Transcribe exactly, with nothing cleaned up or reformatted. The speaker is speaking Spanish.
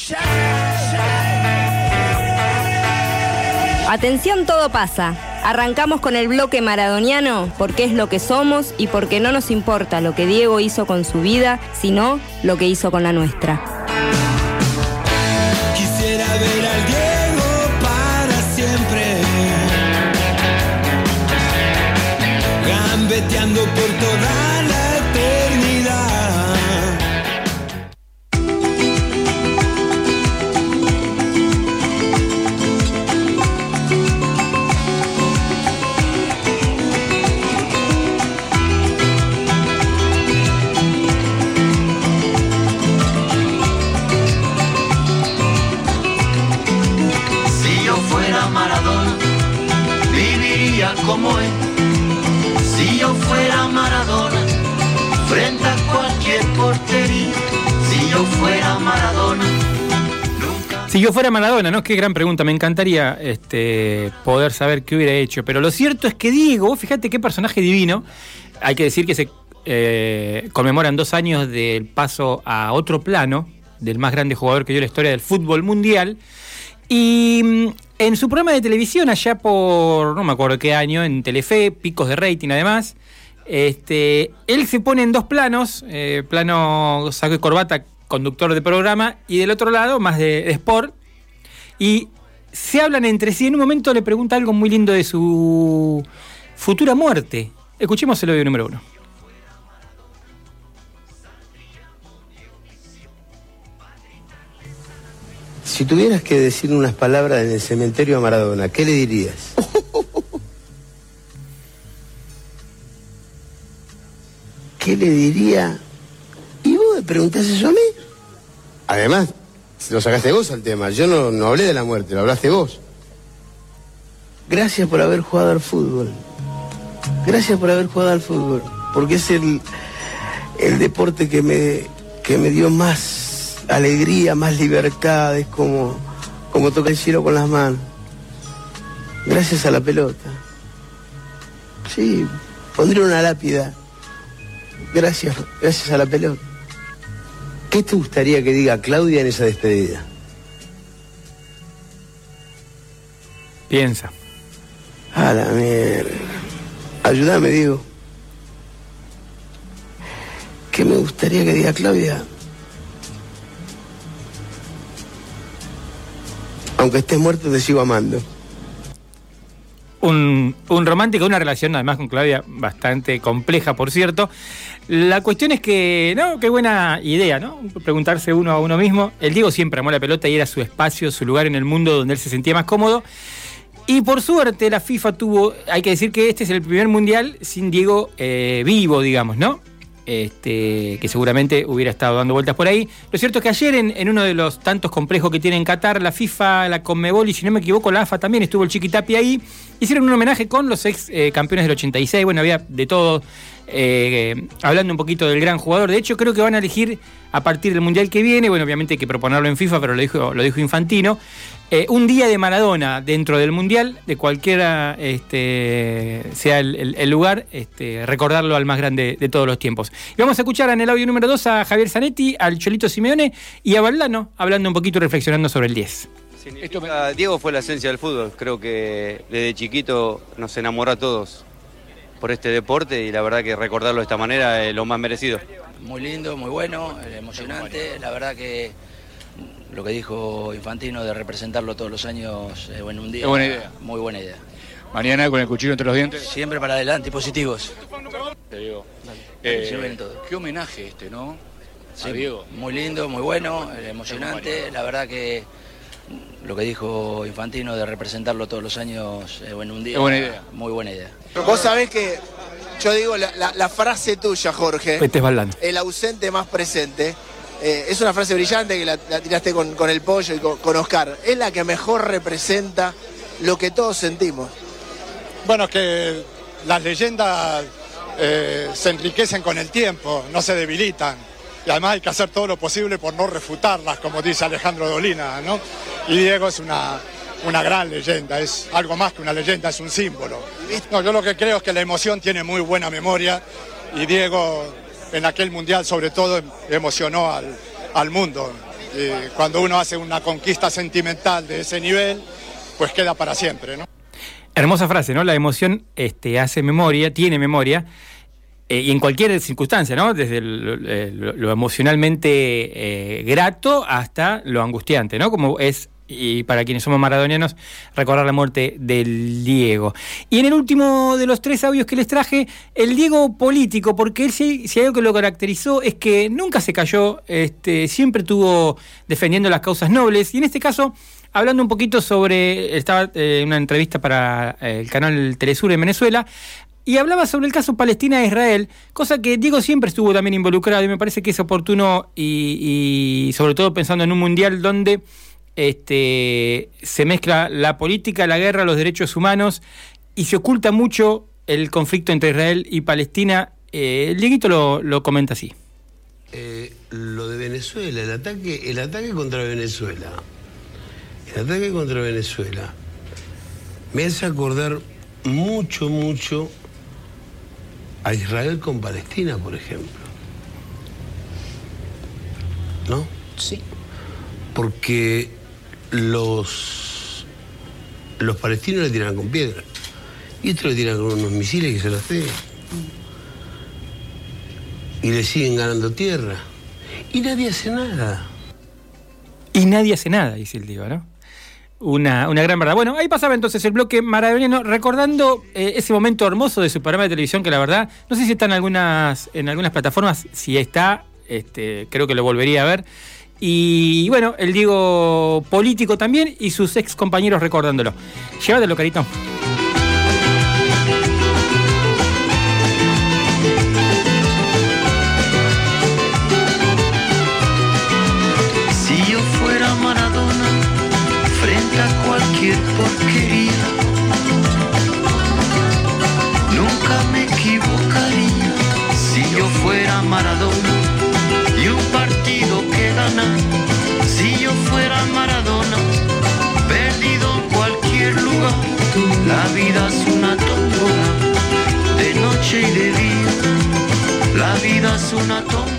Atención, todo pasa. Arrancamos con el bloque maradoniano porque es lo que somos y porque no nos importa lo que Diego hizo con su vida, sino lo que hizo con la nuestra. Quisiera ver al Diego para siempre, gambeteando por toda la eternidad. Como él, si yo fuera Maradona, frente a cualquier portería, si yo fuera Maradona, nunca... Si yo fuera Maradona, ¿no? Qué gran pregunta, me encantaría este, poder saber qué hubiera hecho, pero lo cierto es que Diego, fíjate qué personaje divino, hay que decir que se eh, conmemoran dos años del paso a otro plano, del más grande jugador que dio la historia del fútbol mundial, y en su programa de televisión, allá por, no me acuerdo qué año, en Telefe, picos de rating además, este, él se pone en dos planos, eh, plano saco y corbata, conductor de programa, y del otro lado, más de, de sport, y se hablan entre sí. En un momento le pregunta algo muy lindo de su futura muerte. Escuchemos el audio número uno. Si tuvieras que decir unas palabras en el cementerio a Maradona, ¿qué le dirías? ¿Qué le diría? ¿Y vos me preguntás eso a mí? Además, lo sacaste vos al tema. Yo no, no hablé de la muerte, lo hablaste vos. Gracias por haber jugado al fútbol. Gracias por haber jugado al fútbol. Porque es el, el deporte que me, que me dio más alegría, más libertad, es como, como tocar el cielo con las manos. Gracias a la pelota. Sí, pondré una lápida. Gracias, gracias a la pelota. ¿Qué te gustaría que diga Claudia en esa despedida? Piensa. A la mierda. Ayúdame, Diego. ¿Qué me gustaría que diga Claudia? Aunque estés muerto, te sigo amando. Un, un romántico, una relación además con Claudia bastante compleja, por cierto. La cuestión es que, no, qué buena idea, ¿no? Preguntarse uno a uno mismo. El Diego siempre amó la pelota y era su espacio, su lugar en el mundo donde él se sentía más cómodo. Y por suerte la FIFA tuvo, hay que decir que este es el primer mundial sin Diego eh, vivo, digamos, ¿no? Este, que seguramente hubiera estado dando vueltas por ahí. Lo cierto es que ayer en, en uno de los tantos complejos que tiene en Qatar, la FIFA, la Conmebol y si no me equivoco la A F A también, estuvo el Chiqui Tapia ahí, hicieron un homenaje con los ex eh, campeones del ochenta y seis, bueno, había de todo, eh, hablando un poquito del gran jugador. De hecho creo que van a elegir a partir del mundial que viene, bueno, obviamente hay que proponerlo en FIFA, pero lo dijo, lo dijo Infantino, Eh, un día de Maradona dentro del Mundial, de cualquiera este, sea el, el, el lugar, este, recordarlo al más grande de todos los tiempos. Y vamos a escuchar en el audio número dos a Javier Zanetti, al Cholito Simeone y a Valdano, hablando un poquito, reflexionando sobre el diez. Significa, Diego fue la esencia del fútbol, creo que desde chiquito nos enamoró a todos por este deporte y la verdad que recordarlo de esta manera es lo más merecido. Muy lindo, muy bueno, emocionante, la verdad que lo que dijo Infantino de representarlo todos los años eh, en un día. Es buena idea. Muy buena idea. Mañana con el cuchillo entre los dientes. Siempre para adelante y positivos. Te digo. Eh, se ven todo. Qué homenaje este, ¿no? Sí, a Diego. Muy lindo, muy bueno, emocionante. La verdad que lo que dijo Infantino de representarlo todos los años eh, en un día. Es buena idea. Muy buena idea. Vos sabés que yo digo la, la, la frase tuya, Jorge. Este es Valdano. El ausente más presente. Eh, es una frase brillante que la, la tiraste con, con el Pollo y con, con Oscar. Es la que mejor representa lo que todos sentimos. Bueno, que las leyendas eh, se enriquecen con el tiempo, no se debilitan. Y además hay que hacer todo lo posible por no refutarlas, como dice Alejandro Dolina, ¿no? Y Diego es una, una gran leyenda, es algo más que una leyenda, es un símbolo. No, yo lo que creo es que la emoción tiene muy buena memoria y Diego en aquel mundial sobre todo emocionó al, al mundo. Y cuando uno hace una conquista sentimental de ese nivel, pues queda para siempre, ¿no? Hermosa frase, ¿no? La emoción este, hace memoria, tiene memoria, eh, y en cualquier circunstancia, ¿no? Desde el, eh, lo, lo emocionalmente eh, grato hasta lo angustiante, ¿no? Como es, y para quienes somos maradonianos, recordar la muerte del Diego. Y en el último de los tres audios que les traje, el Diego político, porque él si, si hay algo que lo caracterizó es que nunca se cayó, este, siempre estuvo defendiendo las causas nobles, y en este caso, hablando un poquito sobre, estaba en eh, una entrevista para eh, el canal Telesur en Venezuela, y hablaba sobre el caso Palestina-Israel, cosa que Diego siempre estuvo también involucrado, y me parece que es oportuno, y, y sobre todo pensando en un mundial donde este, se mezcla la política, la guerra, los derechos humanos, y se oculta mucho el conflicto entre Israel y Palestina. Eh, el Dieguito lo, lo comenta así. Eh, lo de Venezuela, el ataque, el ataque contra Venezuela. El ataque contra Venezuela me hace acordar mucho, mucho a Israel con Palestina, por ejemplo. ¿No? Sí. Porque los, los palestinos le tiran con piedra y estos le tiran con unos misiles que se las dejan. Y le siguen ganando tierra. Y nadie hace nada. Y nadie hace nada, dice el Diego, ¿no? Una, una gran verdad. Bueno, ahí pasaba entonces el bloque maradoniano, recordando eh, ese momento hermoso de su programa de televisión, que la verdad, no sé si está en algunas, en algunas plataformas, si está, este, creo que lo volvería a ver. Y bueno, el Diego político también y sus ex compañeros recordándolo. Llévatelo, carito. Si yo fuera Maradona, frente a cualquier porquería, nunca me equivocaría. Si yo fuera Maradona y un partido que ganar, si yo fuera Maradona, perdido en cualquier lugar. La vida es una tómbola, de noche y de día. La vida es una tómbola.